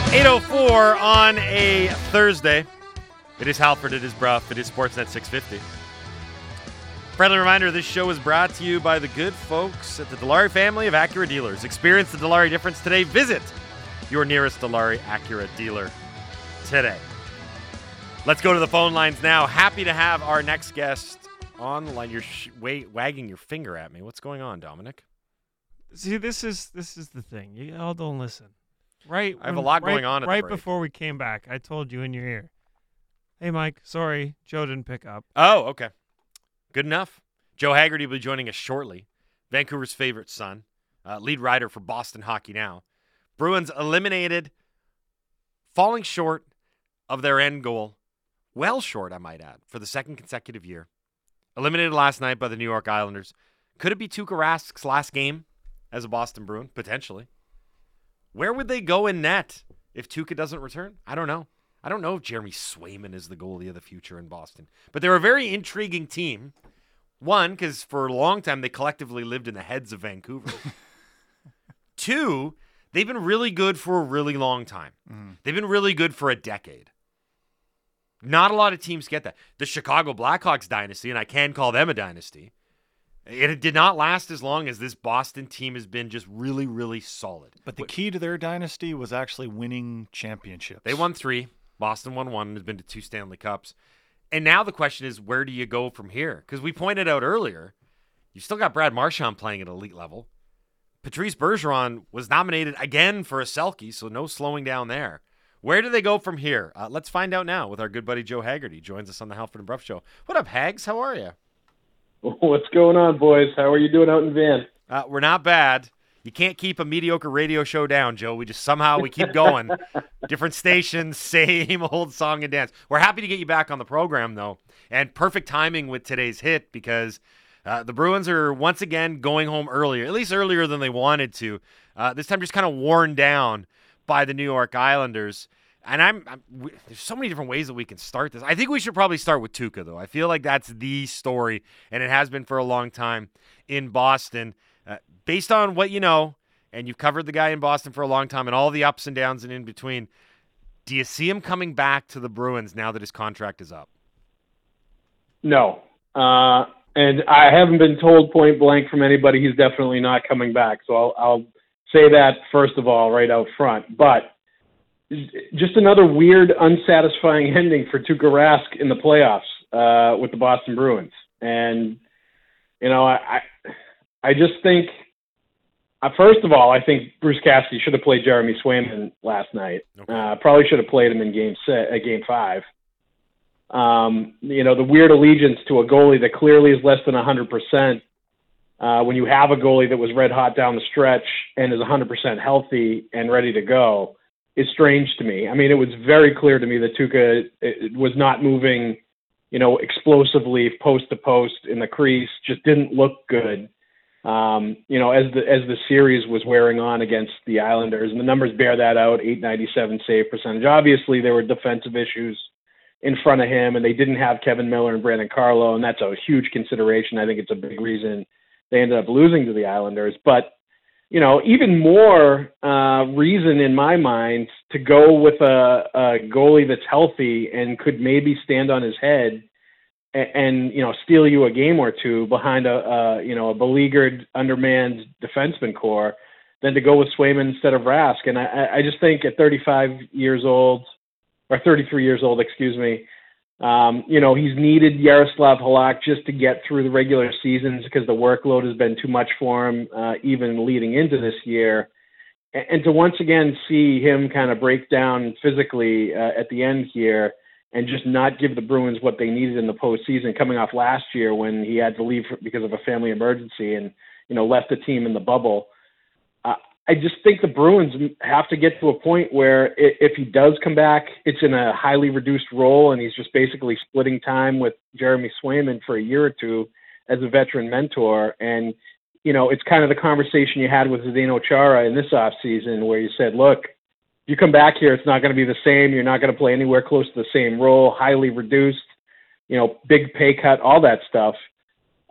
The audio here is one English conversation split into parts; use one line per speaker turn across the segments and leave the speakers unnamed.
8:04 on a Thursday. It is Halford, it is Brough, it is Sportsnet 650. Friendly reminder, this show is brought to you by the good folks at the Dilawri family of Acura dealers. Experience the Dilawri difference today. Visit your nearest Dilawri Acura dealer today. Let's go to the phone lines now. Happy to have our next guest on the line. You're wagging your finger at me. What's going on, Dominic?
See, this is the thing. You all don't listen. Right.
I have a lot going on at the
right
break.
Before we came back, I told you in your ear, "Hey, Mike, sorry, Joe didn't pick up."
Oh, okay. Good enough. Joe Haggerty will be joining us shortly. Vancouver's favorite son, lead writer for Boston Hockey Now. Bruins eliminated, falling short of their end goal. Well short, I might add, for the second consecutive year. Eliminated last night by the New York Islanders. Could it be Tuukka Rask's last game as a Boston Bruin? Potentially. Where would they go in net if Tuukka doesn't return? I don't know. I don't know if Jeremy Swayman is the goalie of the future in Boston. But they're a very intriguing team. One, because for a long time they collectively lived in the heads of Vancouver. Two, they've been really good for a really long time. They've been really good for a decade. Not a lot of teams get that. The Chicago Blackhawks dynasty, and I can call them a dynasty, it did not last as long as this Boston team has been just really, really solid.
But the key to their dynasty was actually winning championships.
They won 3. Boston won 1 and has been to 2 Stanley Cups. And now the question is, where do you go from here? Because we pointed out earlier, you still got Brad Marchand playing at elite level. Patrice Bergeron was nominated again for a Selke, so no slowing down there. Where do they go from here? Let's find out now with our good buddy Joe Haggerty. Joins us on the Halford and Brough Show. What up, Hags? How are you?
What's going on, boys? How are you doing out in Van?
We're not bad. You can't keep a mediocre radio show down, Joe. We keep going. Different stations, same old song and dance. We're happy to get you back on the program, though. And perfect timing with today's hit because the Bruins are once again going home earlier, at least earlier than they wanted to. This time just kind of worn down by the New York Islanders. And there's so many different ways that we can start this. I think we should probably start with Tuukka, though. I feel like that's the story, and it has been for a long time in Boston. Based on what you know, and you've covered the guy in Boston for a long time and all the ups and downs and in between, do you see him coming back to the Bruins now that his contract is up?
No. And I haven't been told point blank from anybody he's definitely not coming back. So I'll say that first of all right out front. But just another weird, unsatisfying ending for Tuukka Rask in the playoffs with the Boston Bruins. And, you know, I just think, first of all, I think Bruce Cassidy should have played Jeremy Swayman last night. Okay. Probably should have played him in Game 5. You know, the weird allegiance to a goalie that clearly is less than 100% when you have a goalie that was red hot down the stretch and is 100% healthy and ready to go is strange to me. I mean, it was very clear to me that Tuukka was not moving, you know, explosively post to post in the crease, just didn't look good. You know, as the series was wearing on against the Islanders, and the numbers bear that out, .897 save percentage. Obviously, there were defensive issues in front of him, and they didn't have Kevin Miller and Brandon Carlo, and that's a huge consideration. I think it's a big reason they ended up losing to the Islanders. But, you know, even more reason in my mind to go with a goalie that's healthy and could maybe stand on his head and you know, steal you a game or two behind a beleaguered, undermanned defenseman core than to go with Swayman instead of Rask. And I just think at 33 years old, excuse me, you know, he's needed Yaroslav Halak just to get through the regular seasons because the workload has been too much for him, even leading into this year. And to once again see him kind of break down physically at the end here and just not give the Bruins what they needed in the postseason, coming off last year when he had to leave because of a family emergency and, you know, left the team in the bubble. I just think the Bruins have to get to a point where if he does come back, it's in a highly reduced role and he's just basically splitting time with Jeremy Swayman for a year or two as a veteran mentor. And, you know, it's kind of the conversation you had with Zdeno Chara in this offseason where you said, look, you come back here, it's not going to be the same. You're not going to play anywhere close to the same role, highly reduced, you know, big pay cut, all that stuff.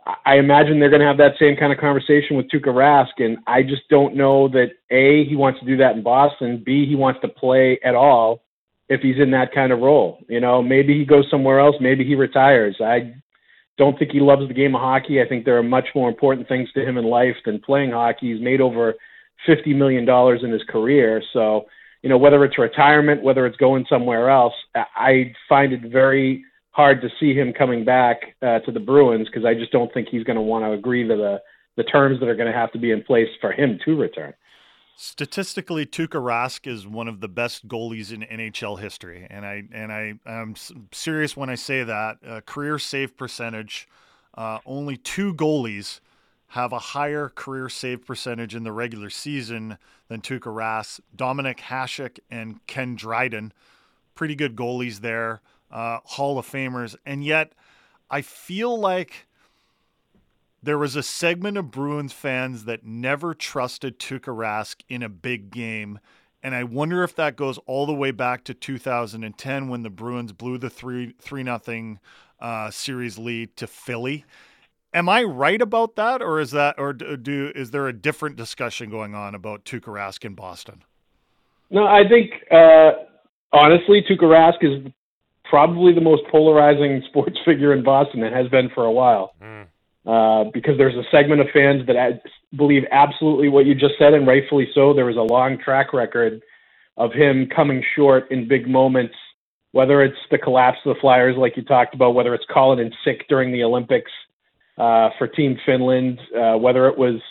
I imagine they're going to have that same kind of conversation with Tuukka Rask, and I just don't know that, A, he wants to do that in Boston, B, he wants to play at all if he's in that kind of role. Maybe he goes somewhere else, maybe he retires. I don't think he loves the game of hockey. I think there are much more important things to him in life than playing hockey. He's made over $50 million in his career, so whether it's retirement, whether it's going somewhere else, I find it very hard to see him coming back to the Bruins, because I just don't think he's going to want to agree to the terms that are going to have to be in place for him to return.
Statistically, Tuukka Rask is one of the best goalies in NHL history, and I'm serious when I say that. Career save percentage, only 2 goalies have a higher career save percentage in the regular season than Tuukka Rask. Dominik Hasek and Ken Dryden, pretty good goalies there, Hall of Famers. And yet I feel like there was a segment of Bruins fans that never trusted Tuukka Rask in a big game. And I wonder if that goes all the way back to 2010 when the Bruins blew the 3-0 series lead to Philly. Am I right about that, or is there a different discussion going on about Tuukka Rask in Boston?
No, I think honestly, Tuukka Rask is probably the most polarizing sports figure in Boston and has been for a while. Because there's a segment of fans that believe absolutely what you just said, and rightfully so. There was a long track record of him coming short in big moments, whether it's the collapse of the Flyers like you talked about, whether it's calling in sick during the Olympics for Team Finland, whether it was,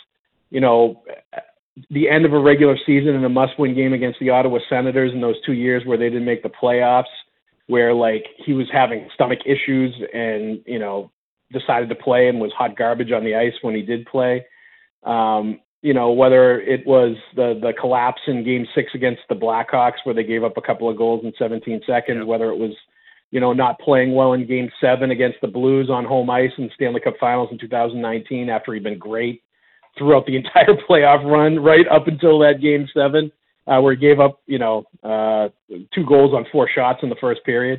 the end of a regular season in a must-win game against the Ottawa Senators in those 2 years where they didn't make the playoffs, where he was having stomach issues and, decided to play and was hot garbage on the ice when he did play. Whether it was the collapse in Game 6 against the Blackhawks where they gave up a couple of goals in 17 seconds, whether it was, not playing well in Game 7 against the Blues on home ice in the Stanley Cup Finals in 2019 after he'd been great throughout the entire playoff run right up until that Game 7 where he gave up, 2 goals on 4 shots in the first period.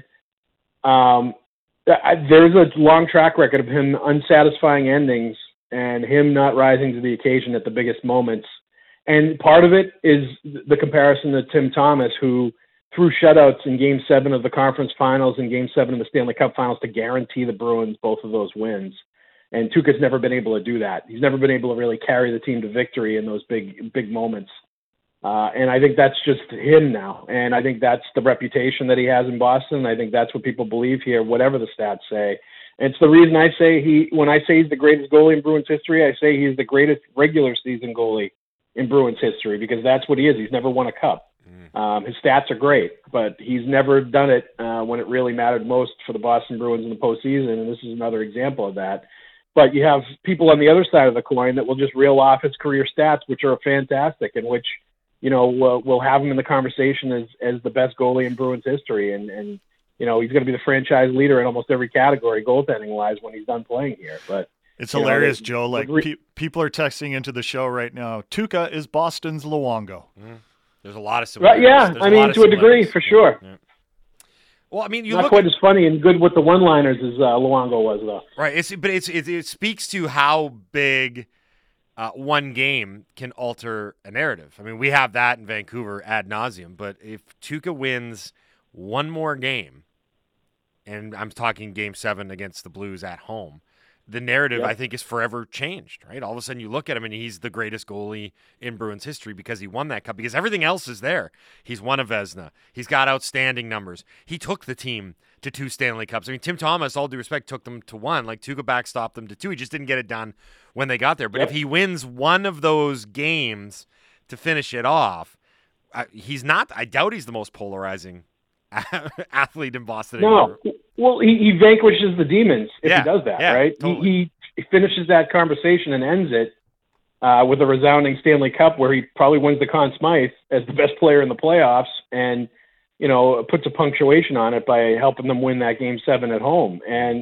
There's a long track record of him unsatisfying endings and him not rising to the occasion at the biggest moments. And part of it is the comparison to Tim Thomas, who threw shutouts in Game 7 of the conference finals and Game 7 of the Stanley Cup finals to guarantee the Bruins both of those wins. And Tuukka's never been able to do that. He's never been able to really carry the team to victory in those big moments. And I think that's just him now. And I think that's the reputation that he has in Boston. I think that's what people believe here, whatever the stats say. And it's the reason I say when I say he's the greatest goalie in Bruins history, I say he's the greatest regular season goalie in Bruins history, because that's what he is. He's never won a cup. His stats are great, but he's never done it when it really mattered most for the Boston Bruins in the postseason. And this is another example of that. But you have people on the other side of the coin that will just reel off his career stats, which are fantastic, and which, we'll have him in the conversation as the best goalie in Bruins history. And he's going to be the franchise leader in almost every category, goaltending-wise, when he's done playing here. But
it's hilarious, Joe. People are texting into the show right now. Tuukka is Boston's Luongo.
There's a lot of similarities.
Right, yeah, to a degree, for sure.
Yeah. Well, I mean,
not quite as funny and good with the one-liners as Luongo was, though.
Right, it speaks to how big one game can alter a narrative. I mean, we have that in Vancouver ad nauseum, but if Tuukka wins one more game, and I'm talking Game 7 against the Blues at home, the narrative, I think, is forever changed, right? All of a sudden you look at him and he's the greatest goalie in Bruins history because he won that cup, because everything else is there. He's won a Vezina. He's got outstanding numbers. He took the team to 2 Stanley Cups. I mean, Tim Thomas, all due respect, took them to 1. Tuukka backstopped them to 2. He just didn't get it done when they got there. But if he wins one of those games to finish it off, I doubt he's the most polarizing athlete in Boston anymore.
No. Well, he vanquishes the demons if he does that, right? Totally. He finishes that conversation and ends it with a resounding Stanley Cup, where he probably wins the Conn Smythe as the best player in the playoffs, and puts a punctuation on it by helping them win that Game 7 at home. And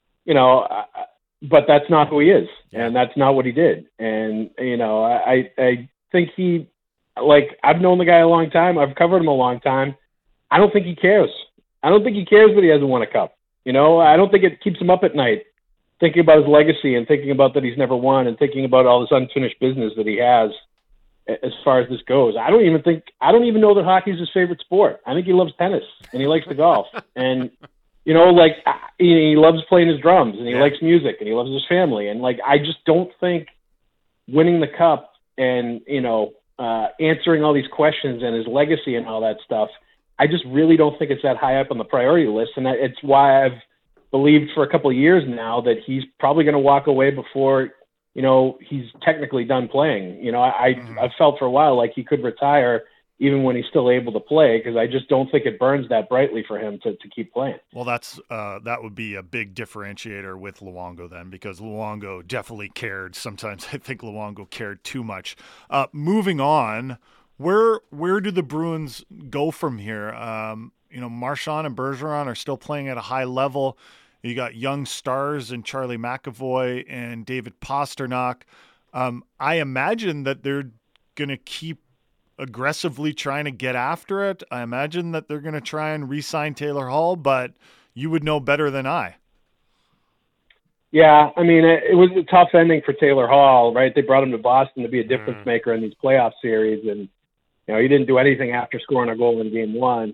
but that's not who he is, and that's not what he did. And I think I've known the guy a long time. I've covered him a long time. I don't think he cares. I don't think he cares that he hasn't won a cup. I don't think it keeps him up at night thinking about his legacy and thinking about that he's never won and thinking about all this unfinished business that he has as far as this goes. I don't even know that hockey's his favorite sport. I think he loves tennis and he likes to golf and, he loves playing his drums and he likes music and he loves his family. And I just don't think winning the cup and, answering all these questions and his legacy and all that stuff, I just really don't think it's that high up on the priority list. And it's why I've believed for a couple of years now that he's probably going to walk away before, he's technically done playing. I felt for a while like he could retire even when he's still able to play, because I just don't think it burns that brightly for him to keep playing.
Well, that would be a big differentiator with Luongo then, because Luongo definitely cared. Sometimes I think Luongo cared too much. Moving on, where do the Bruins go from here? Marchand and Bergeron are still playing at a high level. You got young stars in Charlie McAvoy and David Pastrnak. I imagine that they're going to keep aggressively trying to get after it. I imagine that they're going to try and re-sign Taylor Hall, but you would know better than I.
Yeah, it was a tough ending for Taylor Hall, right? They brought him to Boston to be a difference maker in these playoff series, and he didn't do anything after scoring a goal in Game 1.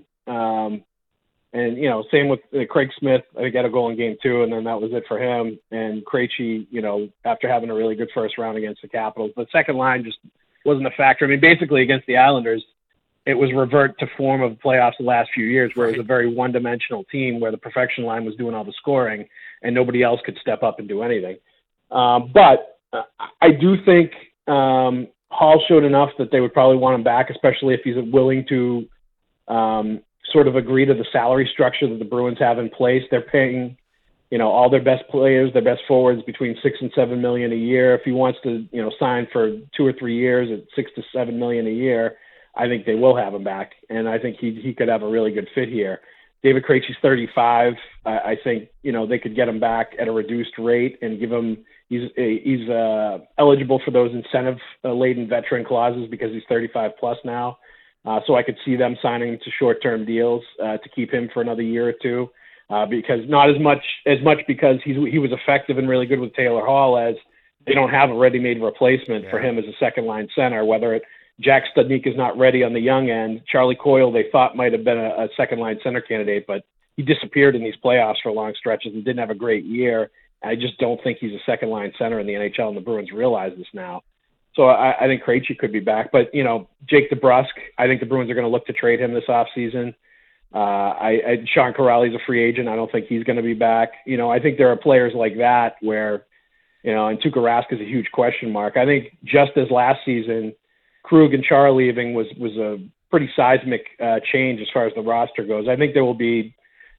Same with Craig Smith. I think, got a goal in Game 2, and then that was it for him. And Krejci, after having a really good first round against the Capitals, the second line just wasn't a factor. Basically against the Islanders, it was revert to form of playoffs the last few years, where it was a very one-dimensional team where the perfection line was doing all the scoring and nobody else could step up and do anything. But I do think Hall showed enough that they would probably want him back, especially if he's willing to sort of agree to the salary structure that the Bruins have in place. They're paying, all their best players, their best forwards between $6 and $7 million a year. If he wants to, sign for 2 or 3 years at $6 to $7 million a year, I think they will have him back, and I think he could have a really good fit here. David Krejci's 35. I think they could get him back at a reduced rate and give him. He's eligible for those incentive-laden veteran clauses because he's 35 plus now. So I could see them signing him to short-term deals to keep him for another year or two. Because not as much because he was effective and really good with Taylor Hall, as they don't have a ready-made replacement for him as a second-line center. Whether Jack Studnicka is not ready on the young end, Charlie Coyle they thought might have been a second-line center candidate, but he disappeared in these playoffs for long stretches and didn't have a great year. I just don't think he's a second-line center in the NHL, and the Bruins realize this now. So I think Krejci could be back. But, Jake DeBrusk, I think the Bruins are going to look to trade him this offseason. Sean Corrali's a free agent. I don't think he's going to be back. I think there are players like that where, and Tuukka Rask is a huge question mark. I think just as last season, Krug and Chara leaving was a pretty seismic change as far as the roster goes. I think there will be,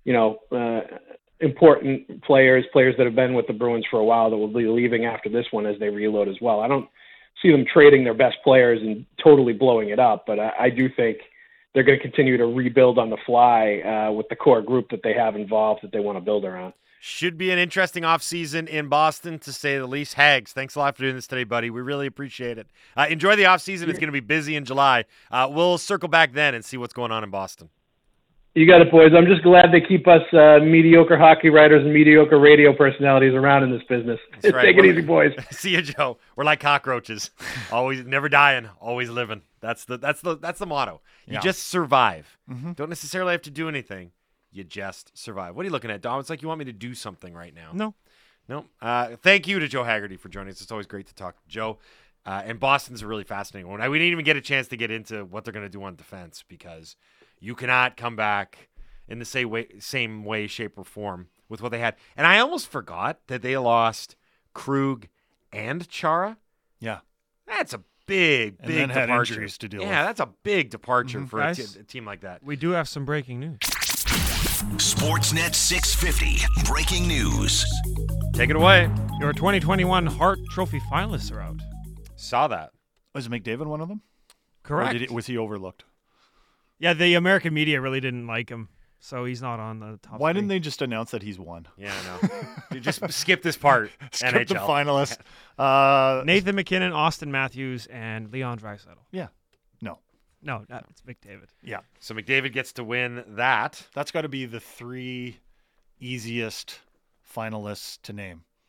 important players that have been with the Bruins for a while that will be leaving after this one as they reload as well. I don't see them trading their best players and totally blowing it up, but I do think they're going to continue to rebuild on the fly with the core group that they have involved that they want to build around.
Should be an interesting offseason in Boston, to say the least. Hags, thanks a lot for doing this today, buddy. We really appreciate it. Enjoy the offseason. It's going to be busy in July. We'll circle back then and see what's going on in Boston.
You got it, boys. I'm just glad they keep us mediocre hockey writers and mediocre radio personalities around in this business.
That's right.
Take it easy, boys.
See you, Joe. We're like cockroaches, always never dying, always living. That's the motto. You just survive. Mm-hmm. Don't necessarily have to do anything. You just survive. What are you looking at, Dom? It's like you want me to do something right now. No. Thank you to Joe Haggerty for joining us. It's always great to talk to Joe. And Boston's a really fascinating one. We didn't even get a chance to get into what they're going to do on defense, because you cannot come back in the same way, shape, or form with what they had. And I almost forgot that they lost Krug and Chara.
Yeah.
That's a big
and then
departure.
Had injuries to deal with.
Yeah, that's a big departure for a team like that.
We do have some breaking news.
Sportsnet 650 breaking news.
Take it away.
Your 2021 Hart Trophy finalists are out.
Saw that.
Was McDavid one of them?
Correct.
Or was he overlooked?
Yeah, the American media really didn't like him, so he's not on the top.
Why didn't they just announce that he's won?
Yeah, I know. Just skip this part.
Skip
NHL.
the finalists.
Nathan McKinnon, Austin Matthews, and Leon Draisaitl.
Yeah.
No, it's McDavid.
Yeah.
So McDavid gets to win that.
That's got to be the 3 easiest finalists to name.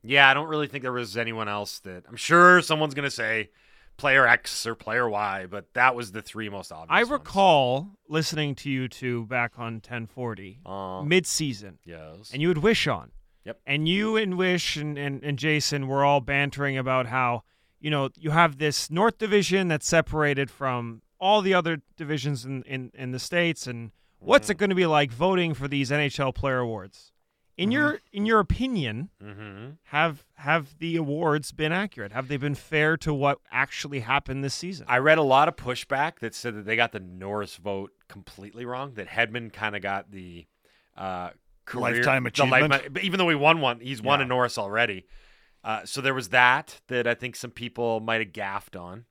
Yeah, I don't really think there was anyone else that. I'm sure someone's going to say player X or player Y, but that was the three most obvious
I
ones.
recall listening to you two back on 1040 mid-season,
Yes.
and you had Wish on.
Yep.
And you and Wish and Jason were all bantering about how, you have this North Division that's separated from all the other divisions in the States, and what's it going to be like voting for these NHL Player Awards? In your opinion, have the awards been accurate? Have they been fair to what actually happened this season?
I read a lot of pushback that said that they got the Norris vote completely wrong, that Hedman kind of got the career,
Lifetime achievement.
Even though he won one, he's won a Norris already. So there was that I think some people might have gaffed on.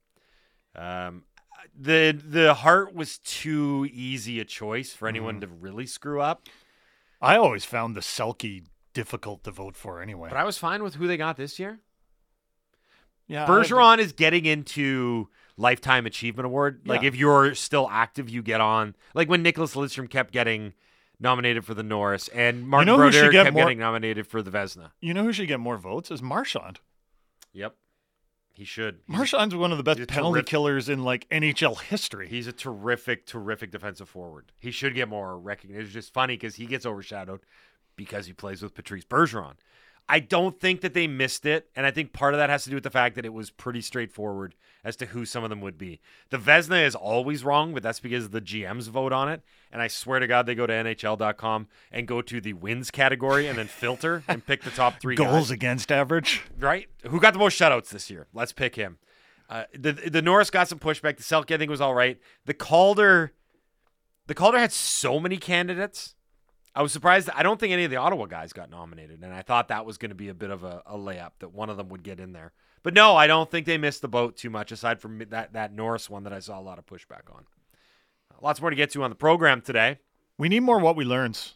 The Hart was too easy a choice for anyone to really screw up.
I always found the Selke difficult to vote for anyway.
But I was fine with who they got this year.
Yeah,
Bergeron is getting into Lifetime Achievement Award. Like, if you're still active, you get on. Like, when Nicholas Lidstrom kept getting nominated for the Norris and Martin Brodeur kept getting nominated for the Vezina.
You know who should get more votes? Is Marchand.
Yep. He should.
Marchand's one of the best penalty killers in, like, NHL history.
He's a terrific defensive forward. He should get more recognition. It's just funny because he gets overshadowed because he plays with Patrice Bergeron. I don't think that they missed it, and I think part of that has to do with the fact that it was pretty straightforward as to who some of them would be. The Vezina is always wrong, but that's because the GMs vote on it, and I swear to God they go to NHL.com and go to the wins category and then filter and pick the top three
goals
guys.
Against average.
Right? Who got the most shutouts this year? Let's pick him. The Norris got some pushback. The Selke, I think, was all right. The Calder had so many candidates. I was surprised. I don't think any of the Ottawa guys got nominated, and I thought that was going to be a bit of a layup, that one of them would get in there. But no, I don't think they missed the boat too much, aside from that Norris one that I saw a lot of pushback on. Lots more to get to on the program today.
We need more What We Learns.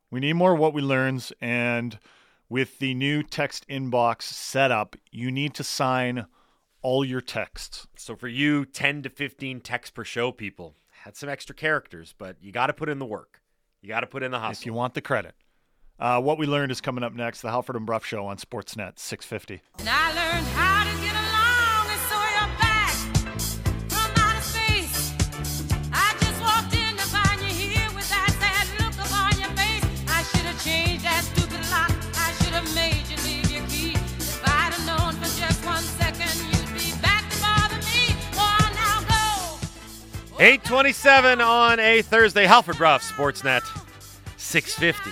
And with the new text inbox setup, you need to sign all your texts.
So for you 10 to 15 texts per show people, had some extra characters, but you got to put in the work. You got to put in the hustle.
If you want the credit. What We Learned is coming up next. The Halford and Bruff Show on Sportsnet 650.
And I learned how to get along, and so you're back from outer space. I just walked in to find you here with that sad look upon your face. I should have changed that stupid lock. I should have made you leave your key. If I'd have known for just 1 second you'd be back to bother me. Oh, now go.
8:27 on a Thursday. Halford Bruff, Sportsnet 650.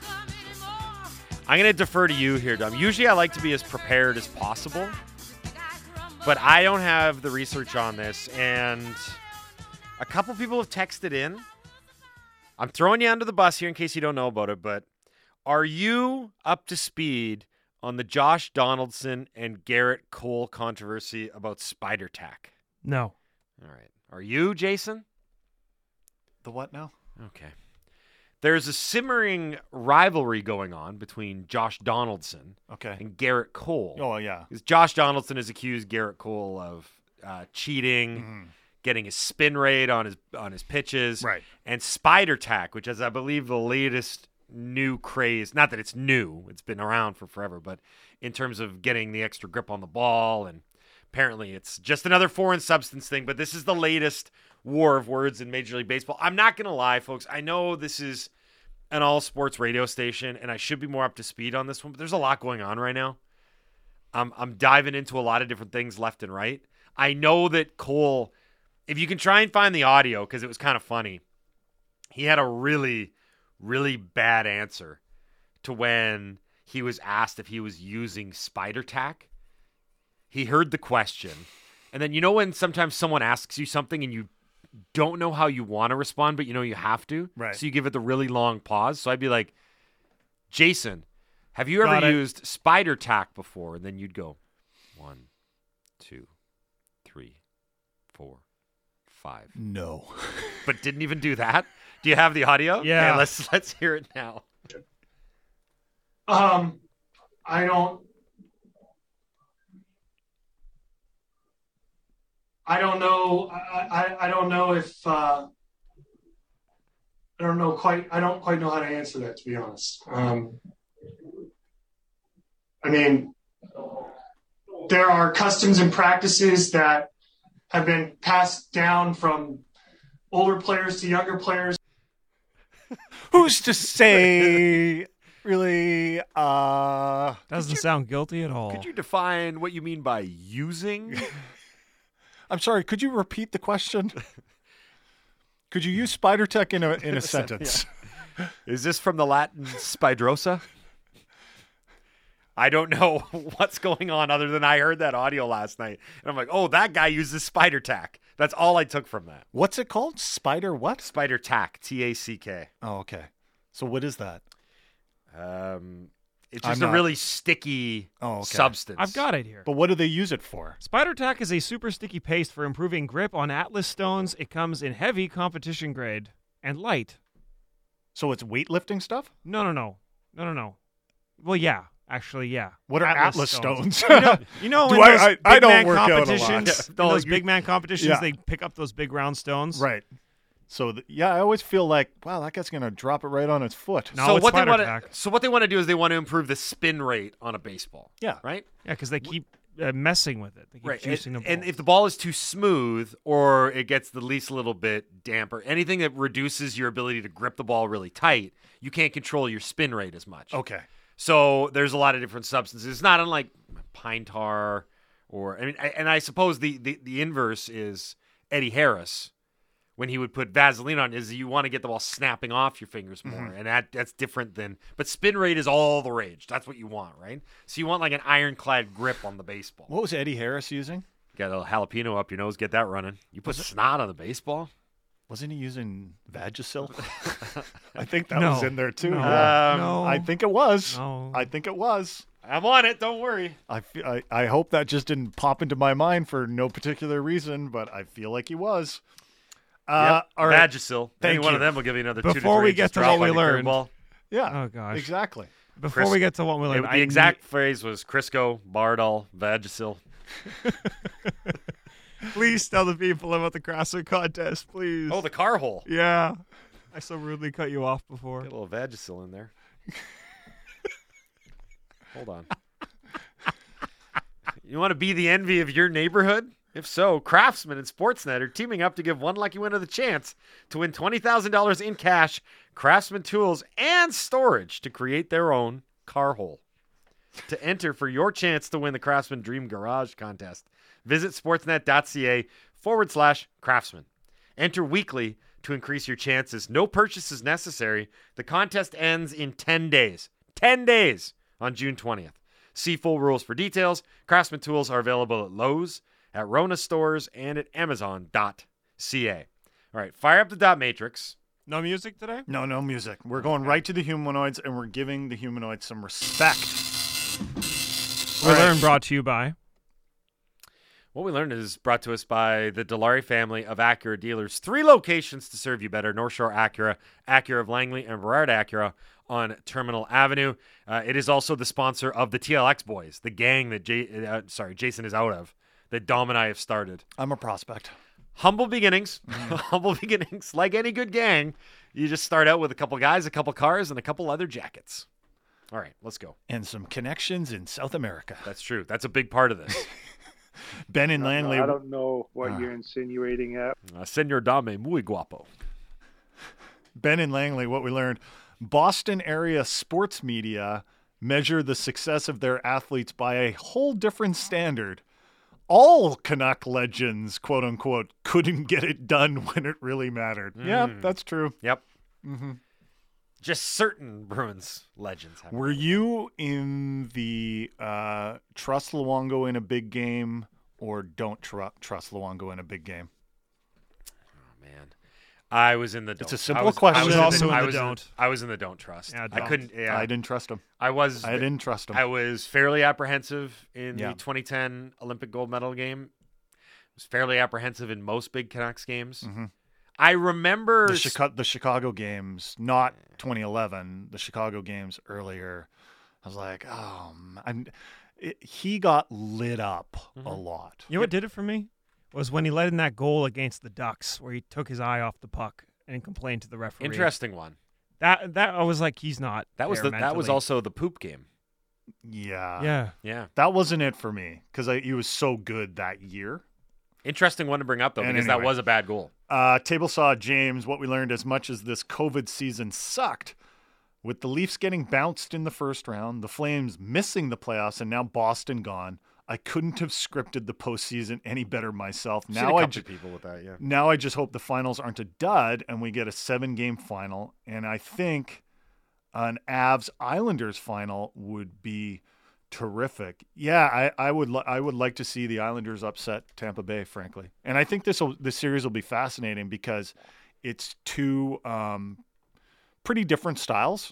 I'm going to defer to you here, Dom. Usually I like to be as prepared as possible, but I don't have the research on this, and a couple people have texted in. I'm throwing you under the bus here in case you don't know about it, but are you up to speed on the Josh Donaldson and Garrett Cole controversy about Spider Tack?
No.
All right. Are you, Jason?
The what now?
Okay. There's a simmering rivalry going on between Josh Donaldson and Garrett Cole.
Oh, yeah.
Because Josh Donaldson has accused Garrett Cole of cheating, getting his spin rate on his pitches,
right?
And Spider Tack, which is, I believe, the latest new craze. Not that it's new; it's been around for forever. But in terms of getting the extra grip on the ball, and apparently it's just another foreign substance thing. But this is the latest war of words in Major League Baseball. I'm not going to lie, folks. I know this is an all-sports radio station, and I should be more up to speed on this one, but there's a lot going on right now. I'm diving into a lot of different things left and right. I know that Cole, if you can try and find the audio, because it was kind of funny, he had a really, really bad answer to when he was asked if he was using Spider Tack. He heard the question, and then you know when sometimes someone asks you something and you don't know how you want to respond, but you know you have to.
Right.
So you give it the really long pause. So I'd be like, Jason, have you ever used Spider Tack before? And then you'd go 1, 2, 3, 4, 5.
No.
But didn't even do that. Do you have the audio?
Yeah.
Okay, let's hear it now.
I don't know. I don't know if I don't quite know how to answer that, to be honest. I mean, there are customs and practices that have been passed down from older players to younger players.
Who's to say, really?
Doesn't sound guilty at all.
Could you define what you mean by using?
I'm sorry. Could you repeat the question? Could you use spider tech in a sentence?
Is this from the Latin spidrosa? I don't know what's going on other than I heard that audio last night. And I'm like, oh, that guy uses spider tack. That's all I took from that.
What's it called? Spider what?
Spider tack, T-A-C-K.
Oh, okay. So what is that?
It's just a really sticky substance.
I've got it here.
But what do they use it for?
Spider Tack is a super sticky paste for improving grip on Atlas stones. It comes in heavy competition grade and light.
So it's weightlifting stuff?
No. Well, yeah. Actually, yeah.
What are Atlas stones?
You know
Do
in those
I
big
don't
man
work out a lot.
competitions, in those big man competitions,
Yeah.
they pick up those big round stones.
Right. So, I always feel like, wow, that guy's going to drop it right on its foot.
No,
so
it's
what they
Spider
want
Tack.
to what they want to do is they want to improve the spin rate on a baseball.
Yeah.
Right?
Yeah, because they keep messing with it. They keep
Right.
juicing the ball.
And if the ball is too smooth or it gets the least little bit damper, anything that reduces your ability to grip the ball really tight, you can't control your spin rate as much.
Okay.
So there's a lot of different substances. It's not unlike pine tar and I suppose the inverse is Eddie Harris when he would put Vaseline on is you want to get the ball snapping off your fingers more. And that's different than but spin rate is all the rage. That's what you want, right? So you want like an ironclad grip on the baseball.
What was Eddie Harris using?
Got a little jalapeno up your nose, get that running. You put snot on the baseball?
Wasn't he using Vagisil? I think that
No.
was in there too.
No.
Yeah.
No.
I think it was.
No.
I think it was.
I'm on it, don't worry.
I hope that just didn't pop into my mind for no particular reason, but I feel like he was.
Yep.
All right.
Vagisil.
Thank
Any one
you.
of them will give you another 2 to 3
Before we
inches
get to
drop
what we
on your
learned.
curveball.
Yeah.
Oh, gosh.
Exactly.
Before
Chris-
we get to what we learned,
The exact phrase was Crisco, Bardol, Vagisil.
Please tell the people about the Craftsman contest, please.
Oh, the car hole.
Yeah. I so rudely cut you off before.
Get a little Vagisil in there. Hold on. You want to be the envy of your neighborhood? If so, Craftsman and Sportsnet are teaming up to give one lucky winner the chance to win $20,000 in cash, Craftsman tools, and storage to create their own car hole. To enter for your chance to win the Craftsman Dream Garage contest, visit sportsnet.ca/Craftsman. Enter weekly to increase your chances. No purchase is necessary. The contest ends in 10 days. 10 days on June 20th. See full rules for details. Craftsman tools are available at Lowe's, at Rona stores, and at Amazon.ca. All right, fire up the dot matrix.
No music today?
No music. We're going right to the humanoids, and we're giving the humanoids some respect.
We learned brought to you by.
What we learned is brought to us by the Dilawri family of Acura dealers. 3 locations to serve you better. North Shore Acura, Acura of Langley, and Burrard Acura on Terminal Avenue. It is also the sponsor of the TLX Boys, the gang that Jason is out of, that Dom and I have started.
I'm a prospect.
Humble beginnings. Humble beginnings. Like any good gang, you just start out with a couple guys, a couple cars, and a couple leather jackets. All right, let's go.
And some connections in South America.
That's true. That's a big part of this.
Ben and Langley.
I don't know what you're insinuating at.
Senor Dame, muy guapo.
Ben and Langley, what we learned, Boston area sports media measure the success of their athletes by a whole different standard. All Canuck legends, quote unquote, couldn't get it done when it really mattered. Yeah, that's true.
Yep. Mm-hmm. Just certain Bruins legends.
Were you in the trust Luongo in a big game or don't trust Luongo in a big game?
Oh, man. I was in the don't.
It's a simple question.
I was also in the don't.
I was in the don't trust.
Yeah,
I
don't.
couldn't. Yeah,
I didn't trust him.
I
didn't trust him.
I was fairly apprehensive in
Yeah.
the 2010 Olympic gold medal game. I was fairly apprehensive in most big Canucks games.
Mhm.
I remember
the Chicago games, not 2011, the Chicago games earlier. I was like, oh, he got lit up a lot.
You know what did it for me? Was when he let in that goal against the Ducks where he took his eye off the puck and complained to the referee.
Interesting one.
That I was like, he's not.
That was
there
that was
mentally.
also the poop game.
Yeah.
Yeah.
That wasn't it for me because he was so good that year.
Interesting one to bring up, though,
And
because that
anyway.
was a bad goal.
Table saw James, what we learned as much as this COVID season sucked, with the Leafs getting bounced in the first round, the Flames missing the playoffs, and now Boston gone, I couldn't have scripted the postseason any better myself.
Now I people with that, yeah.
Now I just hope the finals aren't a dud and we get a 7-game final. And I think an Avs-Islanders final would be terrific. Yeah, I would like to see the Islanders upset Tampa Bay, frankly. And I think this series will be fascinating because it's two pretty different styles.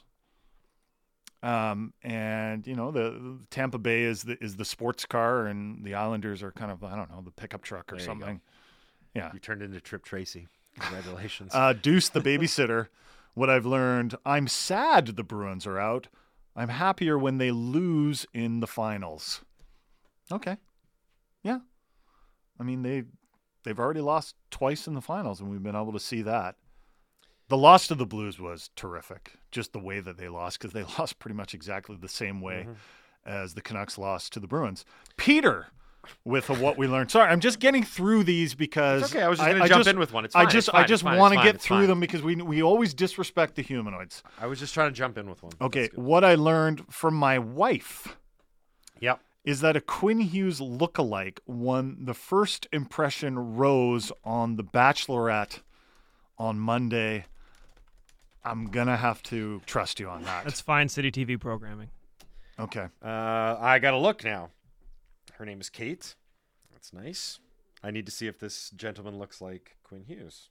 And you know, the Tampa Bay is the sports car, and the Islanders are kind of, I don't know, the pickup truck or
There you
something. Yeah.
You turned into Trip Tracy. Congratulations.
Deuce, the babysitter. What I've learned, I'm sad the Bruins are out. I'm happier when they lose in the finals. Okay. Yeah. I mean, they've already lost twice in the finals, and we've been able to see that. The loss to the Blues was terrific, just the way that they lost, because they lost pretty much exactly the same way as the Canucks lost to the Bruins. Peter, with what we learned. Sorry, I'm just getting through these because
It's okay. I was just going to jump in with one. It's fine.
I just want to get through them because we always disrespect the humanoids.
I was just trying to jump in with one.
Okay,
That's good.
what I learned from my wife
Yep.
is that a Quinn Hughes lookalike won the first impression rose on The Bachelorette on Monday. I'm going to have to trust you on that.
That's fine city TV programming.
Okay.
I got to look now. Her name is Kate. That's nice. I need to see if this gentleman looks like Quinn Hughes.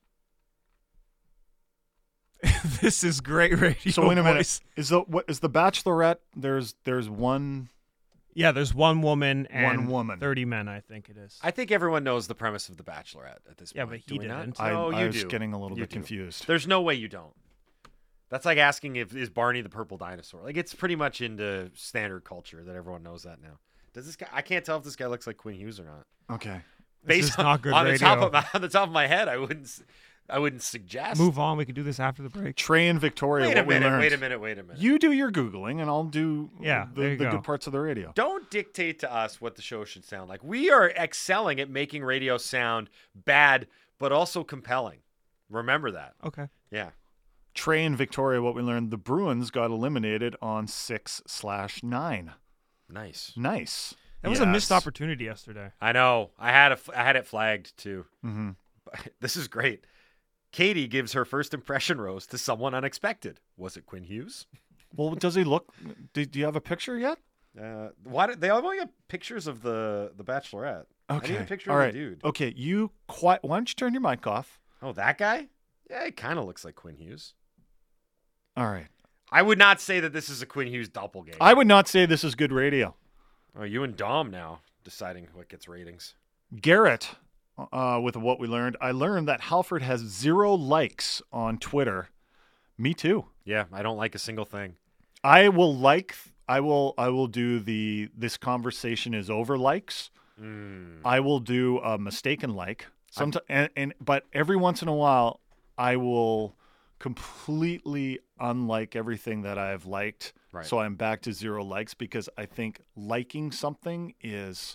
This is great radio.
So wait a minute.
voice.
Is the Bachelorette? There's one.
Yeah, there's one woman and
One woman.
30 men, I think it is.
I think everyone knows the premise of The Bachelorette at this
Yeah,
point.
but he
Do we not?
didn't.
No,
I
you
was
do.
getting a little
You
bit
do.
confused.
There's no way you don't. That's like asking if is Barney the purple dinosaur. Like, it's pretty much into standard culture that everyone knows that now. Does this guy? I can't tell if this guy looks like Quinn Hughes or not.
Okay.
This is not good
on the
radio.
on the top of my head, I wouldn't suggest.
Move on. We can do this after the break.
Trey and Victoria.
Wait a
what we
minute.
learned.
Wait a minute.
You do your Googling, and I'll do
Yeah, there
the
you go.
good parts of the radio.
Don't dictate to us what the show should sound like. We are excelling at making radio sound bad, but also compelling. Remember that.
Okay.
Yeah.
Trey and Victoria, what we learned, the Bruins got eliminated on 6/9.
Nice.
Nice.
That was a missed
Yes.
opportunity yesterday.
I know. I had it flagged too.
Mm-hmm.
This is great. Katie gives her first impression rose to someone unexpected. Was it Quinn Hughes?
Well, does he look? Do you have a picture yet?
Why did they only have pictures of the Bachelorette? I need a picture
All
of
right.
the dude.
Okay, you quiet. Why don't you turn your mic off?
Oh, that guy? Yeah, he kind of looks like Quinn Hughes.
All right.
I would not say that this is a Quinn Hughes doppelganger.
I would not say this is good radio.
Oh, you and Dom now deciding what gets ratings.
Garrett, with what we learned, I learned that Halford has 0 likes on Twitter. Me too.
Yeah, I don't like a single thing.
I will do the this conversation is over likes. I will do a mistaken like. But every once in a while I will completely unlike everything that I've liked.
Right.
So I'm back to 0 likes because I think liking something is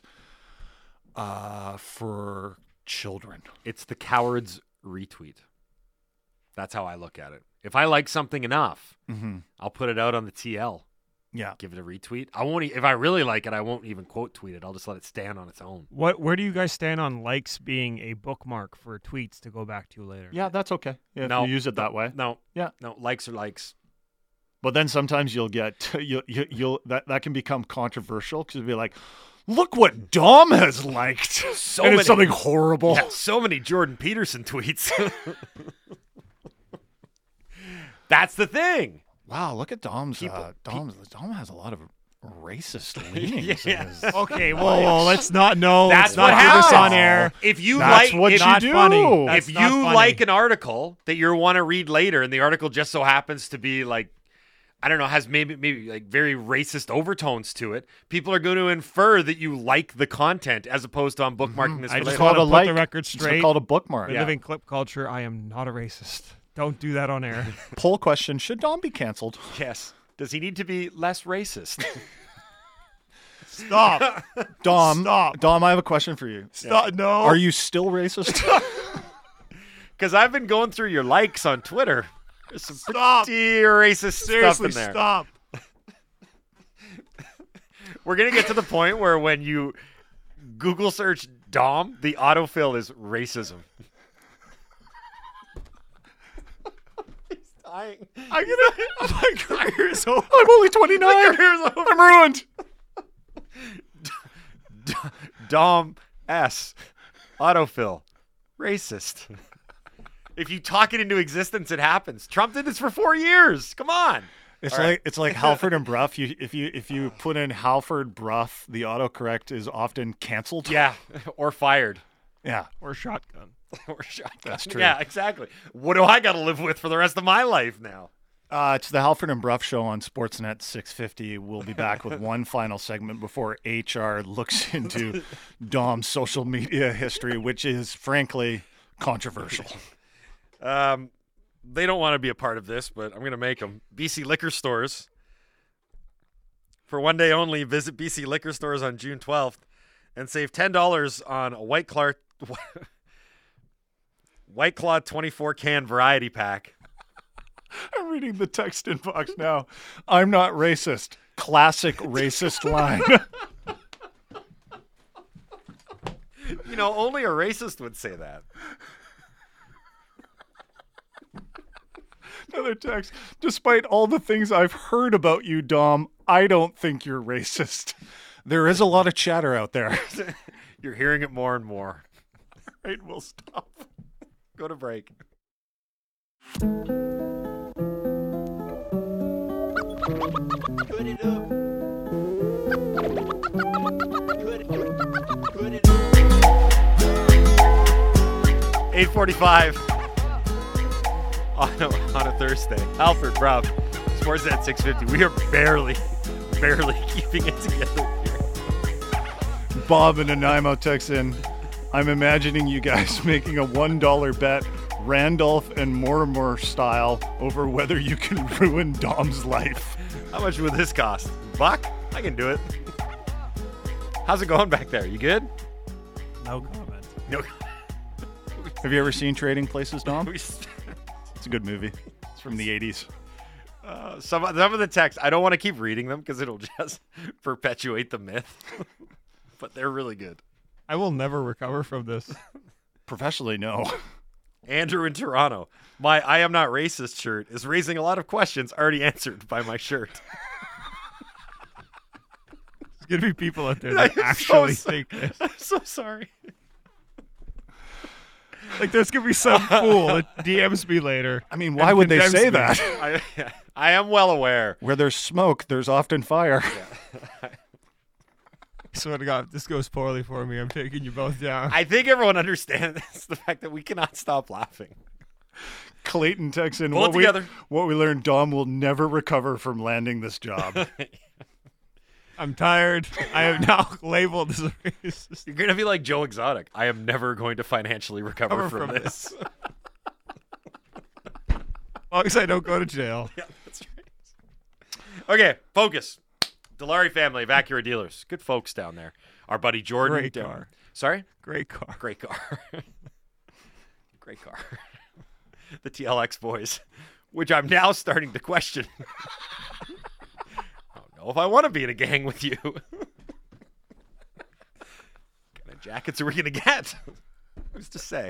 for children.
It's the coward's retweet. That's how I look at it. If I like something enough, I'll put it out on the TL.
Yeah.
Give it a retweet. I won't. If I really like it, I won't even quote tweet it. I'll just let it stand on its own.
Where do you guys stand on likes being a bookmark for tweets to go back to later?
Yeah, that's okay. If
No.
you use it that way.
No.
Yeah.
No. Likes are likes.
But then sometimes you'll get you'll that can become controversial because you'll be like, look what Dom has liked.
So
and
many-
it's something horrible.
Yeah, so many Jordan Peterson tweets. That's the thing.
Wow, look at Dom's. Dom has a lot of racist leanings. in his-
Okay, whoa, let's not know.
That's
let's
what
not do this
happens.
on air.
If you
That's
like,
what
if,
you
not
do.
funny. That's
if
not
you
funny.
like an article that you want to read later, and the article just so happens to be like, I don't know, has maybe like very racist overtones to it, people are going to infer that you like the content as opposed to I'm bookmarking this.
I
for
just
later.
want to
called a
put the
like.
record
It's
straight.
called a bookmark.
We
Yeah.
live in clip culture. I am not a racist. Don't do that on air.
Poll question: should Dom be canceled?
Yes. Does he need to be less racist?
Stop.
Dom,
Stop.
Dom, I have a question for you.
Stop. No.
Are you still racist?
Because I've been going through your likes on Twitter. There's some
Stop.
pretty racist
Seriously,
stuff in there.
stop.
We're going to get to the point where when you Google search Dom, the autofill is racism. He's dying.
My career is over.
I'm only 29. I'm ruined.
Dom S. Autofill. Racist. If you talk it into existence, it happens. Trump did this for 4 years. Come on.
It's like Halford and Brough. If you put in Halford Brough, the autocorrect is often canceled.
Yeah. Or fired.
Yeah.
Or shotgun.
Or shotgun.
That's true.
Yeah, exactly. What do I got to live with for the rest of my life now?
It's the Halford and Brough show on Sportsnet 650. We'll be back with one final segment before HR looks into Dom's social media history, which is frankly controversial.
They don't want to be a part of this, but I'm going to make them. BC Liquor Stores. For one day only, visit BC Liquor Stores on June 12th and save $10 on a White Claw 24-can variety pack.
I'm reading the text inbox now. I'm not racist. Classic racist line.
You know, only a racist would say that.
Another text. Despite all the things I've heard about you, Dom, I don't think you're racist. There is a lot of chatter out there.
You're hearing it more and more.
All right, we'll stop.
Go to break.
Put it up.
8:45 on a Thursday. Alfred Brough, Sportsnet 650. We are barely keeping it together here.
Bob in Nanaimo texts in, I'm imagining you guys making a $1 bet, Randolph and Mortimer style, over whether you can ruin Dom's life.
How much would this cost? $1? I can do it. How's it going back there? You good?
No comment.
No.
Have you ever seen Trading Places, Dom?
We-
It's a good movie. It's from the 80s.
some of the texts, I don't want to keep reading them because it'll just perpetuate the myth. But they're really good.
I will never recover from this.
Professionally, no.
Andrew in Toronto. My I am not racist shirt is raising a lot of questions already answered by my shirt.
There's going to be people out there
I'm
that
so
actually
sorry.
think this.
I'm so sorry.
Like, there's going to be some fool that DMs me later.
I mean, why would they
condemns
say
me.
that?
I am well aware.
Where there's smoke, there's often fire.
I swear to God, if this goes poorly for me, I'm taking you both down.
I think everyone understands the fact that we cannot stop laughing.
Clayton texts in,
Pull it together.
what we learned, Dom will never recover from landing this job.
I'm tired. I am now labeled as a racist.
You're going to be like Joe Exotic. I am never going to financially recover from this.
As long as I don't go to jail.
Yeah, that's right. Okay, focus. Dilawri family of Acura dealers. Good folks down there. Our buddy Jordan.
Great car.
Sorry?
Great car.
Great car. Great car. The TLX boys, which I'm now starting to question. I don't know if I want to be in a gang with you. What kind of jackets are we going to get? Who's to say?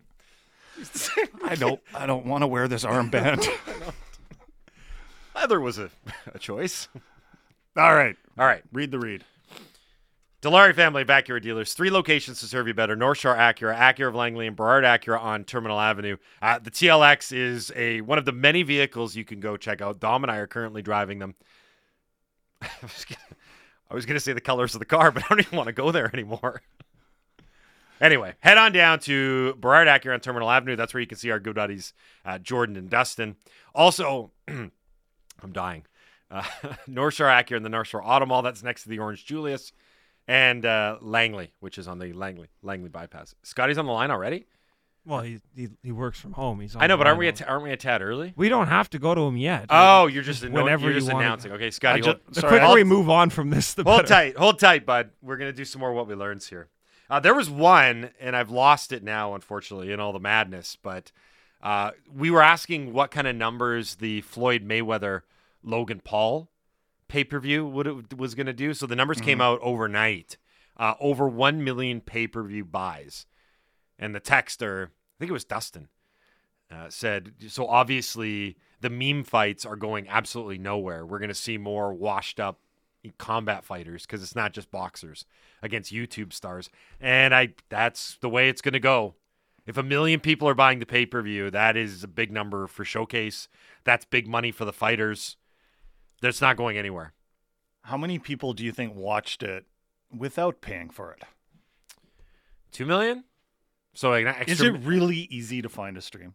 I don't want to wear this armband.
Leather was a choice.
All right.
Read
the read.
Dilawri family of Acura dealers. 3 locations to serve you better. North Shore Acura, Acura of Langley, and Burrard Acura on Terminal Avenue. The TLX is one of the many vehicles you can go check out. Dom and I are currently driving them. I was going to say the colors of the car, but I don't even want to go there anymore. Anyway, head on down to Burrard Acura on Terminal Avenue. That's where you can see our good buddies, Jordan and Dustin. Also, I'm dying. North Shore Acura and the North Shore Auto Mall. That's next to the Orange Julius. And Langley, which is on the Langley bypass. Scotty's on the line already?
Well, he works from home. He's on
I know,
the
but aren't
line
we a tad early?
We don't have to go to him yet.
Oh, you're just
whenever
you're just
you want.
announcing. Okay, Scotty,
The
The quicker we move on from this, the better.
hold tight, bud. We're gonna do some more what we learns here. There was one, and I've lost it now, unfortunately, in all the madness. But we were asking what kind of numbers the Floyd Mayweather Logan Paul pay-per-view was going to do. So the numbers came out overnight. Over 1 million pay-per-view buys. And the texter, I think it was Dustin, said, so obviously the meme fights are going absolutely nowhere. We're going to see more washed up combat fighters because it's not just boxers against YouTube stars. And that's the way it's going to go. If 1 million people are buying the pay-per-view, that is a big number for Showcase. That's big money for the fighters. That's not going anywhere.
How many people do you think watched it without paying for it?
2 million? So like extra...
Is it really easy to find a stream?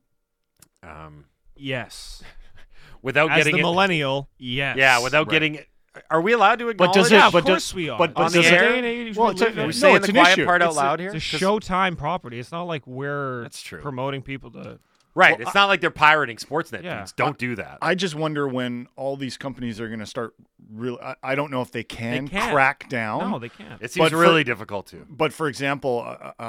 Yes.
Without
As
getting
the
it...
millennial, yes.
Yeah, without getting... Are we allowed to acknowledge?
But does it?
Yeah, of
but
course
does,
we are.
But
On
does
the
it?
air?
Well, it's
We're saying
it's
the
an
quiet
issue.
part out
It's
loud here.
a
'Cause-
Showtime property. It's not like we're
That's true.
promoting people to.
Right.
Well,
it's not like they're pirating Sportsnet
Yeah.
feeds. Don't do that.
I just wonder when all these companies are going to start. I don't know if they can
can't.
crack down.
No, they can't.
It seems
But
really difficult to.
But for example,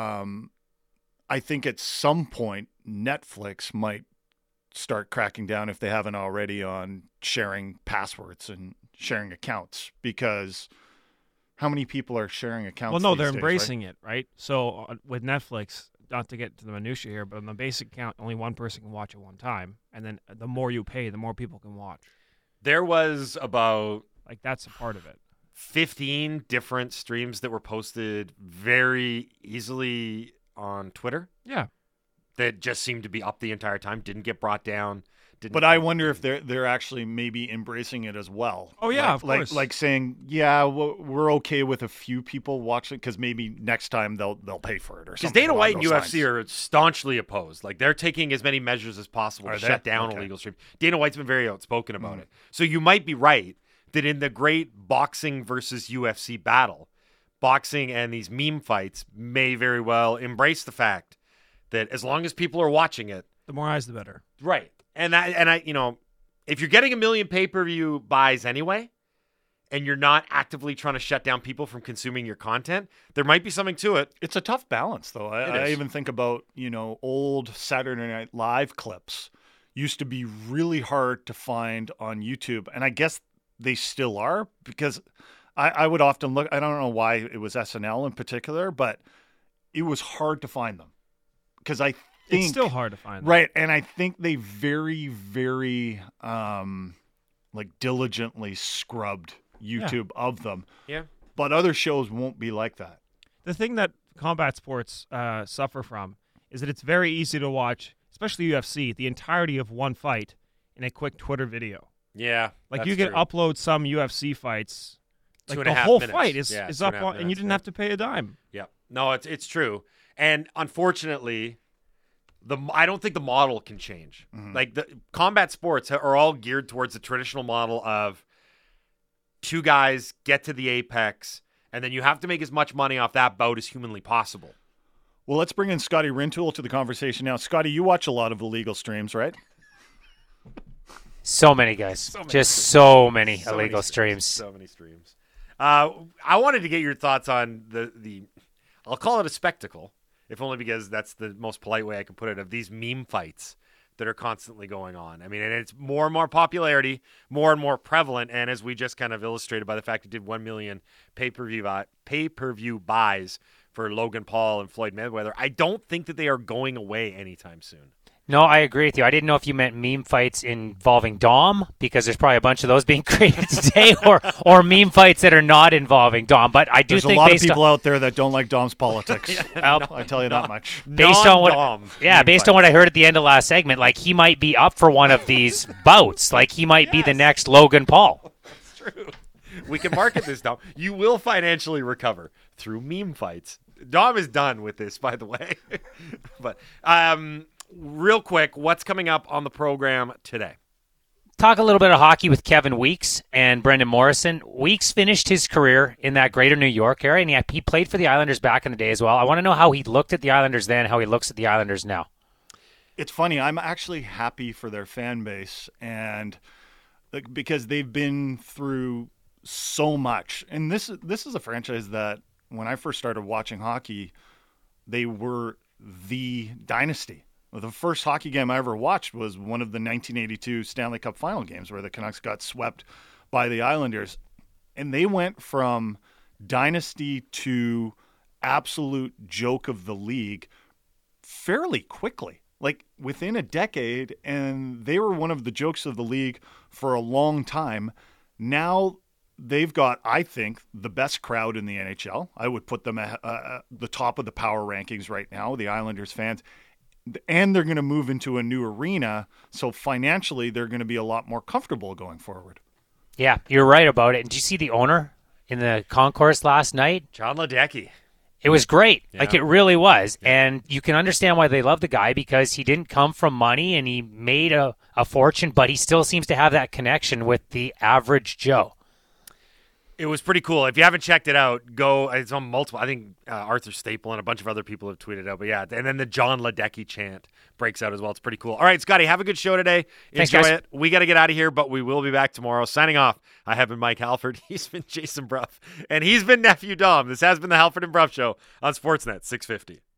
I think at some point Netflix might start cracking down if they haven't already on sharing passwords and sharing accounts, because how many people are sharing accounts?
Well, no,
these
they're
days,
embracing it, right? So with Netflix, not to get to the minutia here, but on the basic account, only one person can watch at one time, and then the more you pay, the more people can watch.
There was about
Like that's a part of it.
15 different streams that were posted very easily on Twitter
Yeah.
that just seemed to be up the entire time, didn't get brought down.
But I wonder if they're actually maybe embracing it as well.
Oh, yeah,
like,
of course.
Like saying, yeah, we're okay with a few people watching because maybe next time they'll pay for it or
Because
something.
Dana
along
White and
those
UFC
lines.
are staunchly opposed. Like they're taking as many measures as possible
Are
to
they?
shut down
Okay.
illegal stream. Dana White's been very outspoken about it. So you might be right that in the great boxing versus UFC battle, boxing and these meme fights may very well embrace the fact that as long as people are watching it,
The more eyes, the better.
right. And I, you know, if you're getting 1 million pay-per-view buys anyway, and you're not actively trying to shut down people from consuming your content, there might be something to it.
It's a tough balance, though. I
is.
even think about, old Saturday Night Live clips used to be really hard to find on YouTube. And I guess they still are, because I would often look, I don't know why it was SNL in particular, but it was hard to find them. Because I think
It's still hard to find.
right, and I think they very, very diligently scrubbed YouTube of them.
Yeah.
But other shows won't be like that.
The thing that combat sports suffer from is that it's very easy to watch, especially UFC, the entirety of one fight in a quick Twitter video.
Yeah.
Like
that's
you can
true.
upload some UFC fights. Like
2.5
the whole
minutes.
fight is,
Yeah,
is
2.5
up on, and you
minutes,
didn't
yeah.
have to pay a dime.
Yeah. No, it's true. And unfortunately, I don't think the model can change. Like the combat sports are all geared towards the traditional model of two guys get to the apex, and then you have to make as much money off that bout as humanly possible.
Well, let's bring in Scotty Rintoul to the conversation now. Scotty, you watch a lot of illegal streams, right?
So many guys. So many
So
illegal
many
streams.
So many streams. I wanted to get your thoughts on the I'll call it a spectacle, if only because that's the most polite way I can put it, of these meme fights that are constantly going on. I mean, and it's more and more popularity, more and more prevalent, and as we just kind of illustrated by the fact it did 1 million pay-per-view buys for Logan Paul and Floyd Mayweather, I don't think that they are going away anytime soon.
No, I agree with you. I didn't know if you meant meme fights involving Dom, because there's probably a bunch of those being created today, or meme fights that are not involving Dom. But I do
There's
think
a lot of
based
people
on,
out there that don't like Dom's politics.
Well,
I tell you that much.
based on what,
Non-Dom
yeah,
meme
based on what I heard at the end of last segment, like he might be up for one of these bouts. Like he might be the next Logan Paul.
It's true. We can market this, Dom. You will financially recover through meme fights. Dom is done with this, by the way. But real quick, what's coming up on the program today?
Talk a little bit of hockey with Kevin Weeks and Brendan Morrison. Weeks finished his career in that greater New York area, and he played for the Islanders back in the day as well. I want to know how he looked at the Islanders then, how he looks at the Islanders now.
It's funny. I'm actually happy for their fan base, and because they've been through so much. And this is a franchise that when I first started watching hockey, they were the dynasty. The first hockey game I ever watched was one of the 1982 Stanley Cup final games where the Canucks got swept by the Islanders. And they went from dynasty to absolute joke of the league fairly quickly, like within a decade. And they were one of the jokes of the league for a long time. Now they've got, I think, the best crowd in the NHL. I would put them at the top of the power rankings right now, the Islanders fans. And they're going to move into a new arena. So financially, they're going to be a lot more comfortable going forward.
Yeah, you're right about it. And did you see the owner in the concourse last night?
John Ledecky.
It was great.
Yeah.
Like, it really was. Yeah. And you can understand why they love the guy, because he didn't come from money and he made a fortune, but he still seems to have that connection with the average Joe.
It was pretty cool. If you haven't checked it out, go. It's on multiple. I think Arthur Staple and a bunch of other people have tweeted out. But yeah, and then the John Ledecky chant breaks out as well. It's pretty cool. All right, Scotty, have a good show today.
Thanks,
Enjoy
guys.
it. We got to get out of here, but we will be back tomorrow. Signing off, I have been Mike Halford. He's been Jason Bruff. And he's been Nephew Dom. This has been the Halford and Bruff Show on Sportsnet 650.